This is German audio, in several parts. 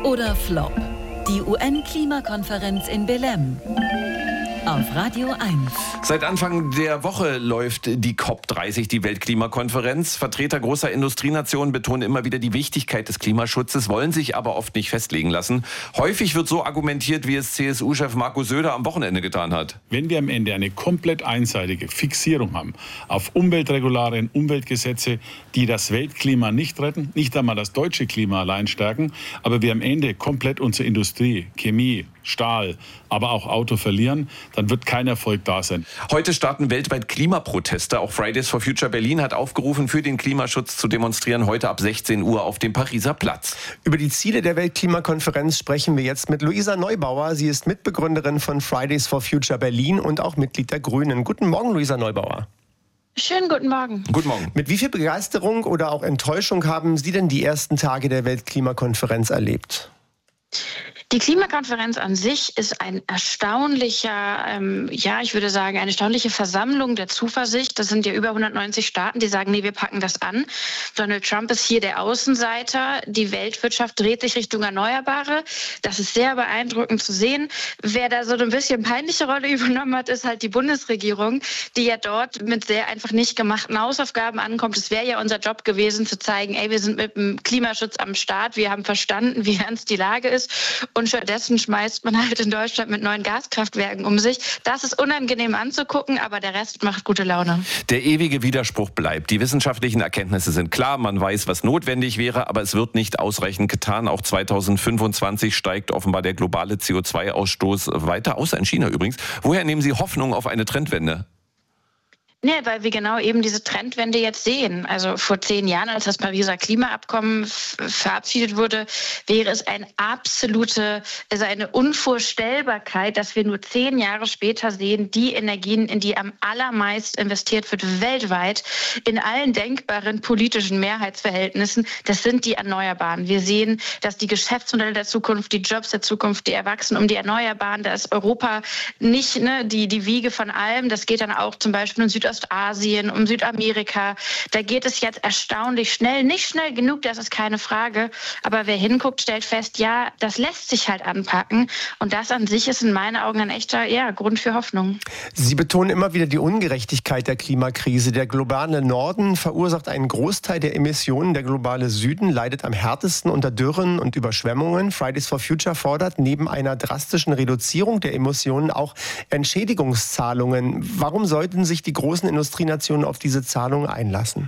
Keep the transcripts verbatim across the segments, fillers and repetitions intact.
oder Flop? Die U N-Klimakonferenz in Belém. Auf Radio eins. Seit Anfang der Woche läuft die COP dreißig, die Weltklimakonferenz. Vertreter großer Industrienationen betonen immer wieder die Wichtigkeit des Klimaschutzes, wollen sich aber oft nicht festlegen lassen. Häufig wird so argumentiert, wie es C S U-Chef Markus Söder am Wochenende getan hat. Wenn wir am Ende eine komplett einseitige Fixierung haben auf Umweltregularien, Umweltgesetze, die das Weltklima nicht retten, nicht einmal das deutsche Klima allein stärken, aber wir am Ende komplett unsere Industrie, Chemie, Stahl, aber auch Auto verlieren, dann wird kein Erfolg da sein. Heute starten weltweit Klimaproteste. Auch Fridays for Future Berlin hat aufgerufen, für den Klimaschutz zu demonstrieren, heute ab sechzehn Uhr auf dem Pariser Platz. Über die Ziele der Weltklimakonferenz sprechen wir jetzt mit Luisa Neubauer. Sie ist Mitbegründerin von Fridays for Future Berlin und auch Mitglied der Grünen. Guten Morgen, Luisa Neubauer. Schönen guten Morgen. Guten Morgen. Mit wie viel Begeisterung oder auch Enttäuschung haben Sie denn die ersten Tage der Weltklimakonferenz erlebt? Die Klimakonferenz an sich ist ein erstaunlicher, ähm, ja, ich würde sagen, eine erstaunliche Versammlung der Zuversicht. Das sind ja über hundertneunzig Staaten, die sagen, nee, wir packen das an. Donald Trump ist hier der Außenseiter. Die Weltwirtschaft dreht sich Richtung Erneuerbare. Das ist sehr beeindruckend zu sehen. Wer da so ein bisschen peinliche Rolle übernommen hat, ist halt die Bundesregierung, die ja dort mit sehr einfach nicht gemachten Hausaufgaben ankommt. Es wäre ja unser Job gewesen, zu zeigen, ey, wir sind mit dem Klimaschutz am Start. Wir haben verstanden, wie ernst die Lage ist. Und stattdessen schmeißt man halt in Deutschland mit neuen Gaskraftwerken um sich. Das ist unangenehm anzugucken, aber der Rest macht gute Laune. Der ewige Widerspruch bleibt. Die wissenschaftlichen Erkenntnisse sind klar, man weiß, was notwendig wäre, aber es wird nicht ausreichend getan. Auch zweitausendfünfundzwanzig steigt offenbar der globale C O zwei Ausstoß weiter, außer in China übrigens. Woher nehmen Sie Hoffnung auf eine Trendwende? Nee, weil wir genau eben diese Trendwende jetzt sehen. Also vor zehn Jahren, als das Pariser Klimaabkommen f- verabschiedet wurde, wäre es eine absolute, also eine Unvorstellbarkeit, dass wir nur zehn Jahre später sehen, die Energien, in die am allermeisten investiert wird weltweit, in allen denkbaren politischen Mehrheitsverhältnissen, das sind die Erneuerbaren. Wir sehen, dass die Geschäftsmodelle der Zukunft, die Jobs der Zukunft, die erwachsen um die Erneuerbaren, da ist Europa nicht ne, die, die Wiege von allem. Das geht dann auch zum Beispiel in Südostasien, Asien, um Südamerika. Da geht es jetzt erstaunlich schnell. Nicht schnell genug, das ist keine Frage. Aber wer hinguckt, stellt fest, ja, das lässt sich halt anpacken. Und das an sich ist in meinen Augen ein echter ja, Grund für Hoffnung. Sie betonen immer wieder die Ungerechtigkeit der Klimakrise. Der globale Norden verursacht einen Großteil der Emissionen. Der globale Süden leidet am härtesten unter Dürren und Überschwemmungen. Fridays for Future fordert neben einer drastischen Reduzierung der Emissionen auch Entschädigungszahlungen. Warum sollten sich die großen Industrienationen auf diese Zahlungen einlassen?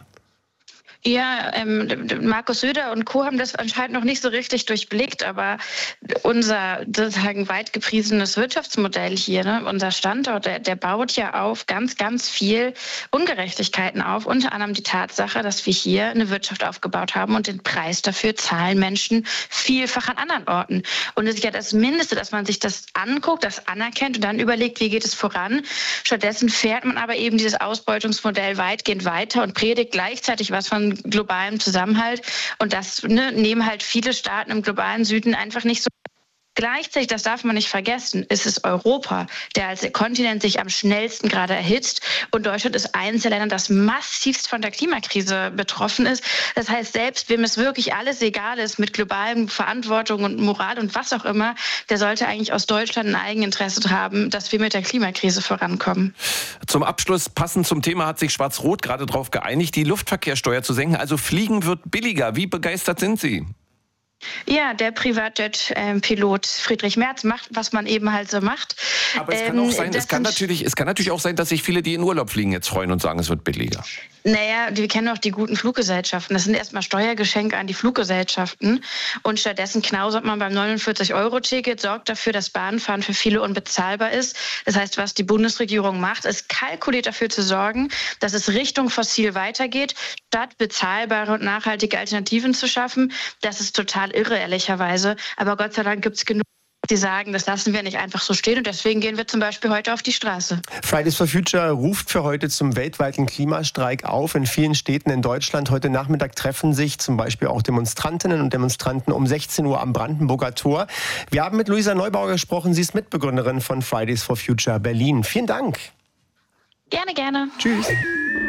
Ja, ähm, Markus Söder und Co. haben das anscheinend noch nicht so richtig durchblickt, aber unser sozusagen weit gepriesenes Wirtschaftsmodell hier, ne, unser Standort, der, der baut ja auf ganz, ganz viel Ungerechtigkeiten auf. Unter anderem die Tatsache, dass wir hier eine Wirtschaft aufgebaut haben und den Preis dafür zahlen Menschen vielfach an anderen Orten. Und es ist ja das Mindeste, dass man sich das anguckt, das anerkennt und dann überlegt, wie geht es voran. Stattdessen fährt man aber eben dieses Ausbeutungsmodell weitgehend weiter und predigt gleichzeitig was von globalem Zusammenhalt. Und das ne, nehmen halt viele Staaten im globalen Süden einfach nicht so. Gleichzeitig, das darf man nicht vergessen, ist es Europa, der als Kontinent sich am schnellsten gerade erhitzt. Und Deutschland ist eines der Länder, das massivst von der Klimakrise betroffen ist. Das heißt, selbst wem es wirklich alles egal ist mit globalem Verantwortung und Moral und was auch immer, der sollte eigentlich aus Deutschland ein Eigeninteresse haben, dass wir mit der Klimakrise vorankommen. Zum Abschluss, passend zum Thema, hat sich Schwarz-Rot gerade darauf geeinigt, die Luftverkehrssteuer zu senken. Also Fliegen wird billiger. Wie begeistert sind Sie? Ja, der Privatjet-Pilot Friedrich Merz macht, was man eben halt so macht. Aber es kann auch sein, es kann natürlich, es kann natürlich auch sein, dass sich viele, die in Urlaub fliegen, jetzt freuen und sagen, es wird billiger. Naja, wir kennen auch die guten Fluggesellschaften. Das sind erstmal Steuergeschenke an die Fluggesellschaften. Und stattdessen knausert man beim neunundvierzig Euro Ticket, sorgt dafür, dass Bahnfahren für viele unbezahlbar ist. Das heißt, was die Bundesregierung macht, ist kalkuliert dafür zu sorgen, dass es Richtung fossil weitergeht, statt bezahlbare und nachhaltige Alternativen zu schaffen. Das ist total irre, ehrlicherweise. Aber Gott sei Dank gibt es genug, die sagen, das lassen wir nicht einfach so stehen. Und deswegen gehen wir zum Beispiel heute auf die Straße. Fridays for Future ruft für heute zum weltweiten Klimastreik auf. In vielen Städten in Deutschland heute Nachmittag treffen sich zum Beispiel auch Demonstrantinnen und Demonstranten um sechzehn Uhr am Brandenburger Tor. Wir haben mit Luisa Neubauer gesprochen. Sie ist Mitbegründerin von Fridays for Future Berlin. Vielen Dank. Gerne, gerne. Tschüss.